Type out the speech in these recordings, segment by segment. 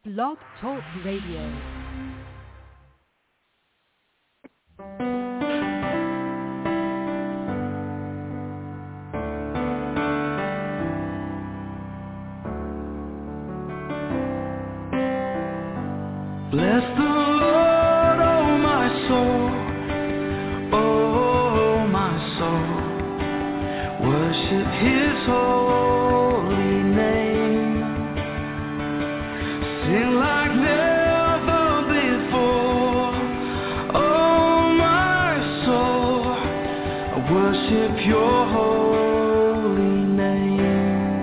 Blog Talk Radio. Bless the Lord, oh my soul, oh my soul. Worship His holy name. Sing like never before, oh my soul. I worship Your holy name.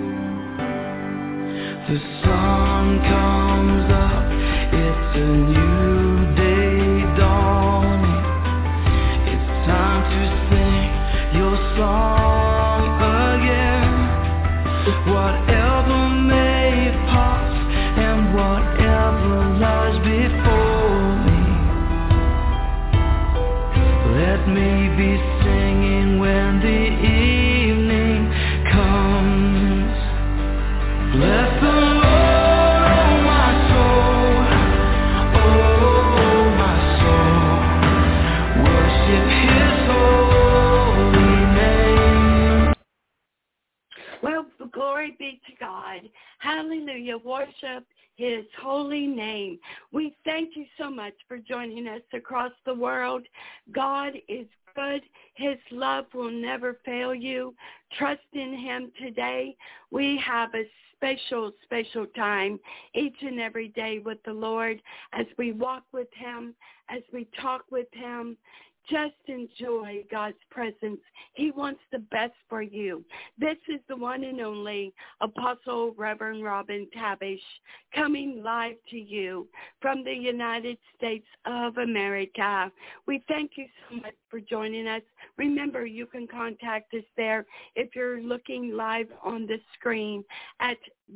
The sun comes up. It's a new day dawning. It's time to sing Your song again. Whatever may pass and whatever lies before me, let me be singing when the evening comes. Bless the Glory be to God. Hallelujah. Worship His holy name. We thank you so much for joining us across the world. God is good. His love will never fail you. Trust in Him today. We have a special time each and every day with the Lord as we walk with Him, as we talk with Him. Just enjoy God's presence. He wants the best for you. This is the one and only Apostle Reverend Robin Tabish coming live to you from the United States of America. We thank you so much for joining us. Remember, you can contact us there if you're looking live on the screen at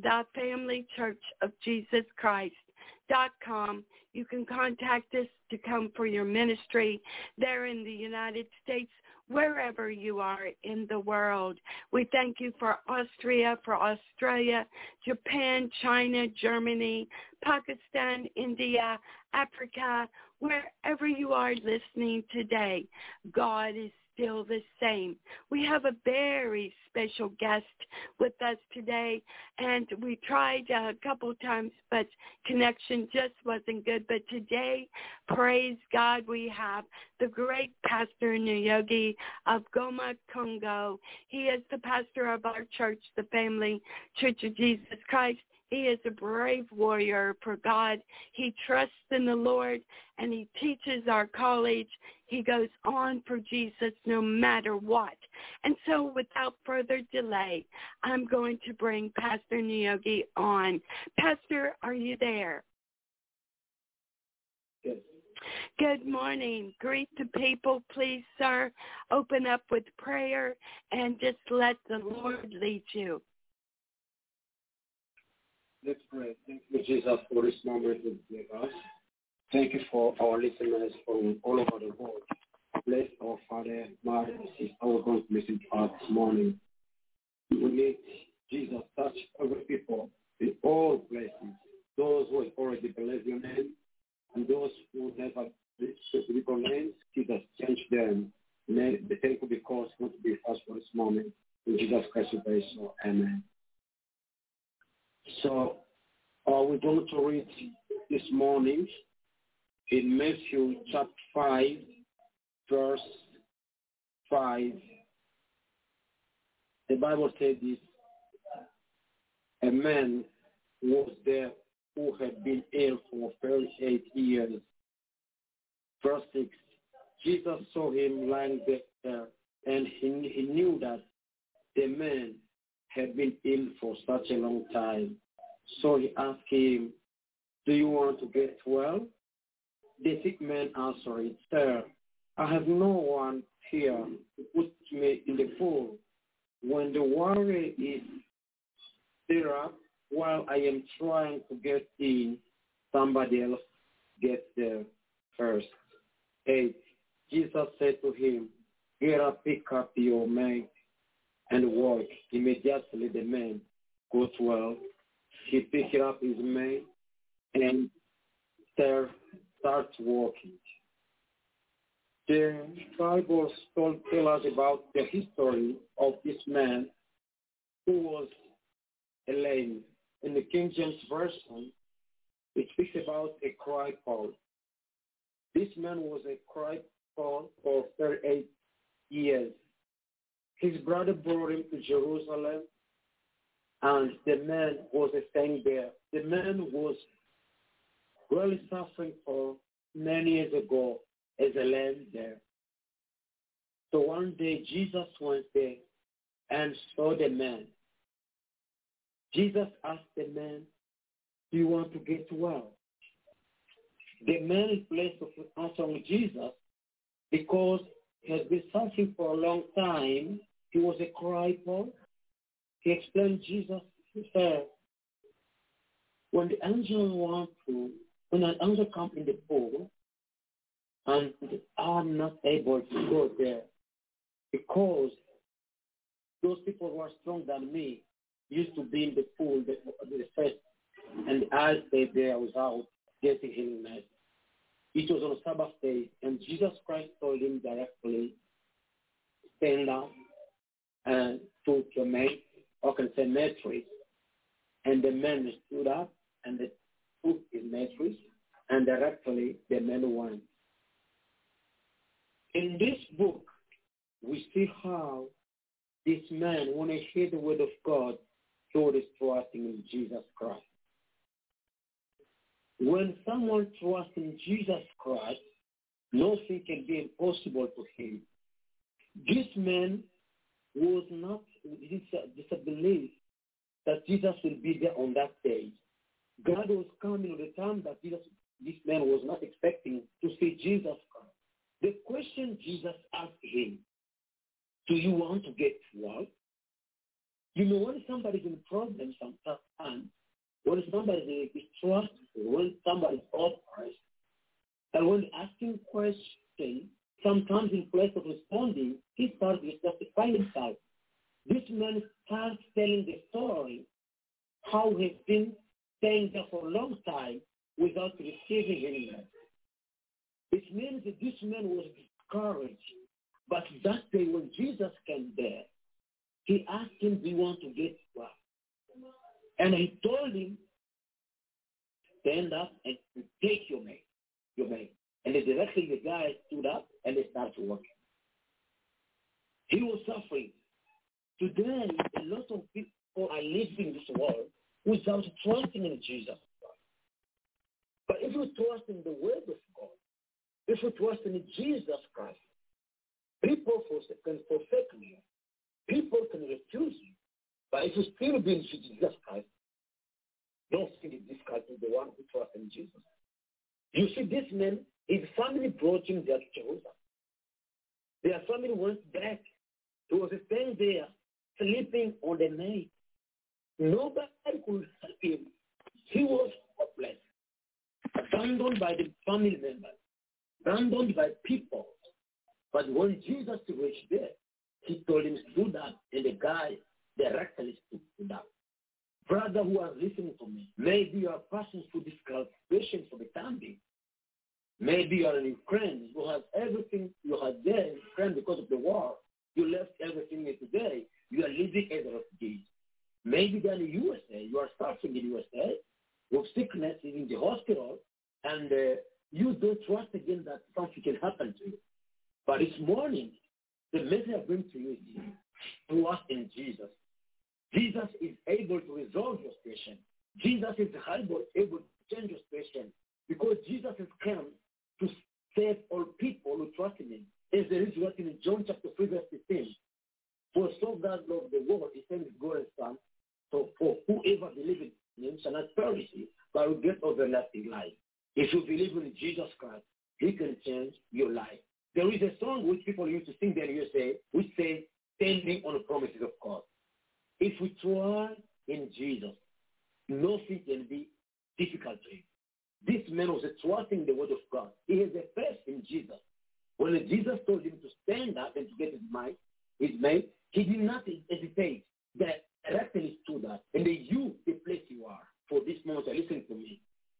thefamilychurchofjesuschrist.com. You can contact us to come for your ministry there in the United States, wherever you are in the world. We thank you for Austria, for Australia, Japan, China, Germany, Pakistan, India, Africa, wherever you are listening today. God is still the same. We have a very special guest with us today, and we tried a couple times, but connection just wasn't good. But today, praise God, we have the great Pastor Nyogi of Goma, Congo. He is the pastor of our church, the Family Church of Jesus Christ. He is a brave warrior for God. He trusts in the Lord, and he teaches our college. He goes on for Jesus no matter what. And so without further delay, I'm going to bring Pastor Nyogi on. Pastor, are you there? Yes. Good morning. Greet the people, please, sir. Open up with prayer and just let the Lord lead you. Let's pray. Thank you, Jesus, for this moment with us. Thank you for our listeners from all over the world. Bless our Father, Mother, and Sister, our God, listen to us this morning. We need Jesus touch every people in all places. Those who have already believed your name and those who never believe your name, Jesus, change them. May the thankful because we want to be fast for this moment. In Jesus Christ, we pray so. Amen. So we're going to read this morning in Matthew chapter 5, verse 5. The Bible says this: a man was there who had been ill for 38 years. Verse 6, Jesus saw him lying there, and he knew that the man had been ill for such a long time. So he asked him, "Do you want to get well?" The sick man answered, "Sir, I have no one here to put me in the pool when the water is stirred up. While I am trying to get in, somebody else gets there first." 8. Jesus said to him, "Get up, pick up your mat and walk." Immediately the man got well. He picked up his mat and starts walking. The Bible tell us about the history of this man who was lame. In the King James Version, it speaks about a cripple. This man was a cripple for 38 years. His brother brought him to Jerusalem, and the man was staying there. The man was really suffering for many years ago as a lame there. So one day Jesus went there and saw the man. Jesus asked the man, do you want to get well? The man, in place of answering Jesus, because he had been suffering for a long time, he was a cripple. He explained Jesus, he said, when an angel comes in the pool, and I'm not able to go there because those people who are stronger than me used to be in the pool the first, and I stayed there without getting healing. It was on a Sabbath day, and Jesus Christ told him directly, stand up and took your mate, or can say mattress. And the man stood up and they took his mattress, and directly the man went. In this book, we see how this man, when he heard the word of God, he was trusting in Jesus Christ. When someone trusts in Jesus Christ, nothing can be impossible to him. This man was not disbelief that Jesus will be there on that day. God was coming at the time that this man was not expecting to see Jesus Christ. The question Jesus asked him, do you want to get well? You know, when somebody's in problem sometimes, when somebody is trustful, when somebody is oppressed, and when asking questions, sometimes in place of responding, he starts to justify himself. This man starts telling the story how he's been staying there for a long time without receiving any help. It means that this man was discouraged. But that day when Jesus came there, he asked him, do you want to get well? And he told him, stand up and take your mate. And then directly the guy stood up and they started working. He was suffering. Today, a lot of people are living in this world without trusting in Jesus Christ. But if you trust in the word of God, if you trust in Jesus Christ, people can forsake you. People can refuse you. But if you still be in Jesus Christ, don't think it's difficult to the one who trusts in Jesus. You see, this man, his family brought him there to Jerusalem. Their family went back. He was staying there, sleeping on the night. Nobody could help him. He was hopeless, abandoned by the family members, abandoned by people. But when Jesus reached there, he told him to do that, and the guy directly stood up. Brother who are listening to me, maybe you are passing through this situation for the time being. Maybe you are in Ukraine. You have everything you had there in Ukraine because of the war. You left everything here today. You are living as a refugee. Maybe then in the USA, you are suffering in the USA with sickness in the hospital, and you don't trust again that something can happen to you. But this morning, the message I bring to you is this: trust in Jesus. Jesus is able to resolve your situation. Jesus is able to change your situation because Jesus has come to save all people who trust in him. As there is written in John chapter 3, verse 15, for so God loved the world, he sent his glorious Son, so for whoever believes in him shall not perish, but will get everlasting life. If you believe in Jesus Christ, he can change your life. There is a song which people used to sing there in USA, which says, standing on the promises of God. If we trust in Jesus, nothing can be difficult to him. This man was trusting the word of God. He has a faith in Jesus. When Jesus told him to stand up and to get his mate, he did not hesitate. That directly stood up. And you, the place you are, for this moment, listen to me.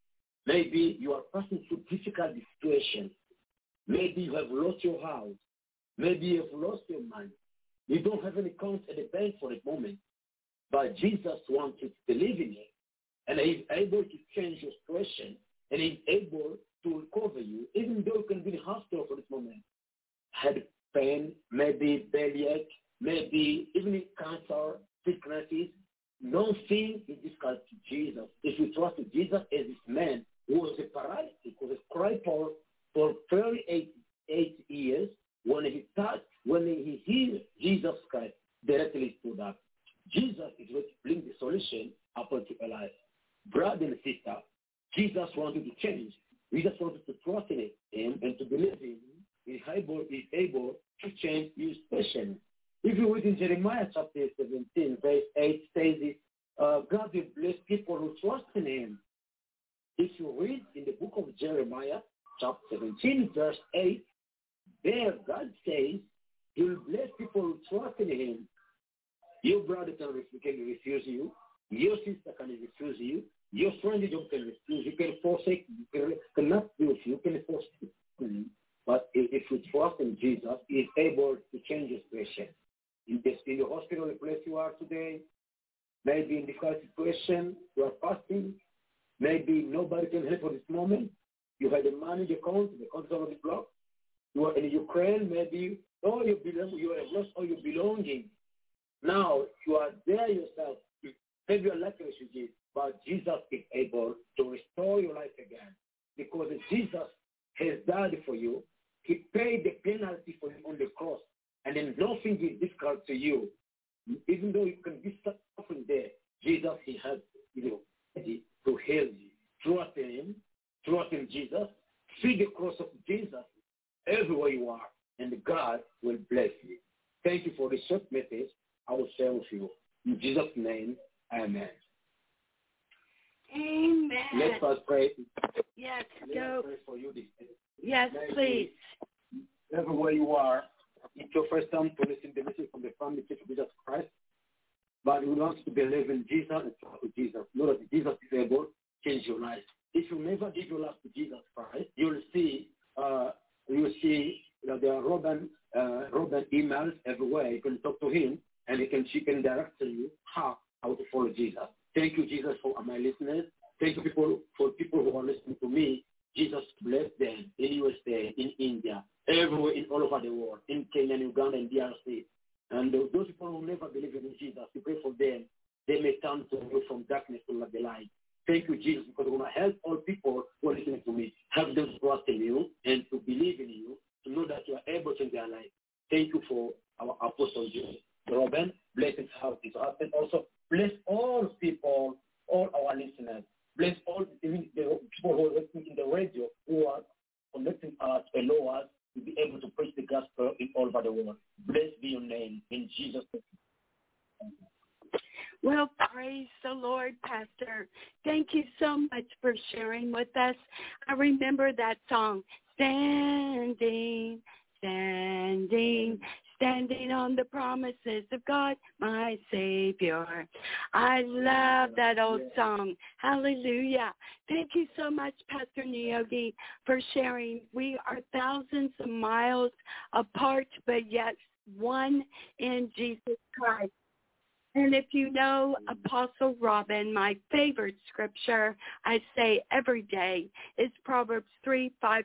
Maybe you are passing through difficult situations. Maybe you have lost your house. Maybe you have lost your money. You don't have any account at the bank for the moment. But Jesus wants you to believe in him. And he's able to change your situation. And he's able to recover you, even though you can be in hospital for this moment. Head pain, maybe bellyache, maybe even cancer, sicknesses. Nothing is difficult to Jesus. If you trust Jesus as this man who was a paralytic, who was a cripple for 38 years, when he healed Jesus Christ, directly stood up. Jesus is going to bring the solution upon your life. Brother and sister, Jesus wanted to change. Jesus wanted to trust in him and to believe in him. He's able to change your situation. If you read in Jeremiah chapter 17, verse 8, says it, God will bless people who trust in him. If you read in the book of Jeremiah, chapter 17, verse 8, there God says he will bless people who trust in him. Your brother can refuse you. Your sister can refuse you. Your friend can refuse you. You can forsake. You cannot be with you. You can force you. But if you trust in Jesus, he is able to change your situation. In the hospital, the place you are today, maybe in difficult situation, you are fasting. Maybe nobody can help at this moment. You had a money account, the account is already blocked. You are in Ukraine, maybe you have lost all your belongings. Now you are there yourself. Maybe you are like a refugee, but Jesus is able to restore your life again. Because Jesus has died for you. He paid the penalty for you on the cross. And then nothing is difficult to you. Even though you can be suffering there, Jesus, he has ready to heal you. Trust in Jesus. See the cross of Jesus everywhere you are, and God will bless you. Thank you for this short message I will share with you. In Jesus' name, amen. Amen. Let us pray. Yes, Let us pray for you this day. Yes, please. Everywhere you are, it's your first time to listen to the message from the family church of Jesus Christ. But we want to believe in Jesus and trust in Jesus. Know that Jesus is able to change your life. If you never give your life to Jesus Christ, you will see that there are Robin emails everywhere. You can talk to him, and she can direct you how to follow Jesus. Thank you, Jesus, for my listeners. Thank you for people who are listening to me. Jesus bless them in USA, in India, everywhere, all over the world, in Kenya, Uganda, and DRC. And those people who never believe in Jesus, we pray for them. They may turn to you from darkness to the light. Thank you, Jesus, because we want to help all people who are listening to me. Help them to trust in you and to believe in you, to know that you are able to change their life. Thank you for our apostle, Robin. Bless his house, his husband. Also, bless all people, all our listeners. Bless all the people who are listening in the radio, who are connecting us, allow us to be able to preach the gospel in all over the world. Blessed be your name in Jesus' name. Well, praise the Lord, Pastor. Thank you so much for sharing with us. I remember that song, Standing, Standing, Standing on the promises of God, my Savior. I love that old song. Hallelujah. Thank you so much, Pastor Niyogi, for sharing. We are thousands of miles apart, but yet one in Jesus Christ. And if you know Apostle Robin, my favorite scripture I say every day is Proverbs 3:5-6.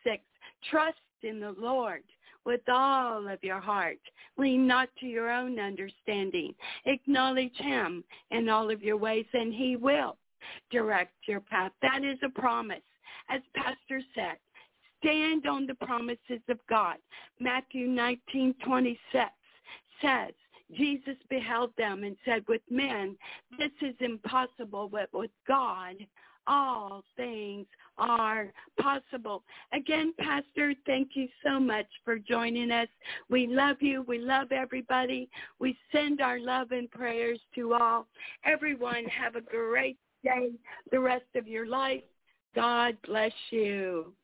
Trust in the Lord with all of your heart. Lean not to your own understanding. Acknowledge him in all of your ways, and he will direct your path. That is a promise. As Pastor said, stand on the promises of God. Matthew 19:26 says, Jesus beheld them and said, with men, this is impossible, but with God, all things are possible. Again, Pastor, thank you so much for joining us. We love you. We love everybody. We send our love and prayers to all. Everyone, have a great day, the rest of your life. God bless you.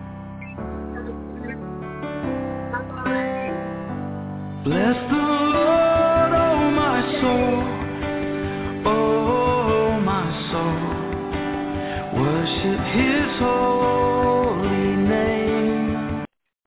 Bless the Lord. worship his holy